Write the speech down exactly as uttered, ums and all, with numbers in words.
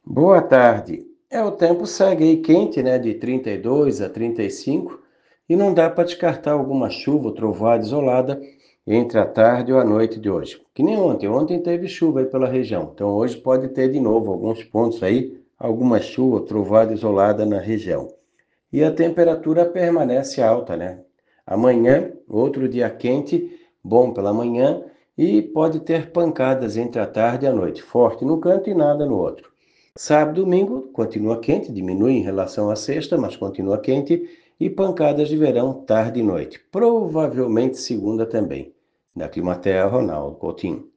Boa tarde. É, o tempo segue aí quente, né, de trinta e dois a trinta e cinco, e não dá para descartar alguma chuva ou trovoada isolada entre a tarde ou a noite de hoje. Que nem ontem. Ontem teve chuva aí pela região, então hoje pode ter de novo alguns pontos aí, alguma chuva ou trovoada isolada na região. E a temperatura permanece alta, né? Amanhã, outro dia quente, bom pela manhã, e pode ter pancadas entre a tarde e a noite, forte num canto e nada no outro. Sábado e domingo continua quente, diminui em relação à sexta, mas continua quente, e pancadas de verão tarde e noite. Provavelmente segunda também. Da Climaterra, Ronaldo Coutinho.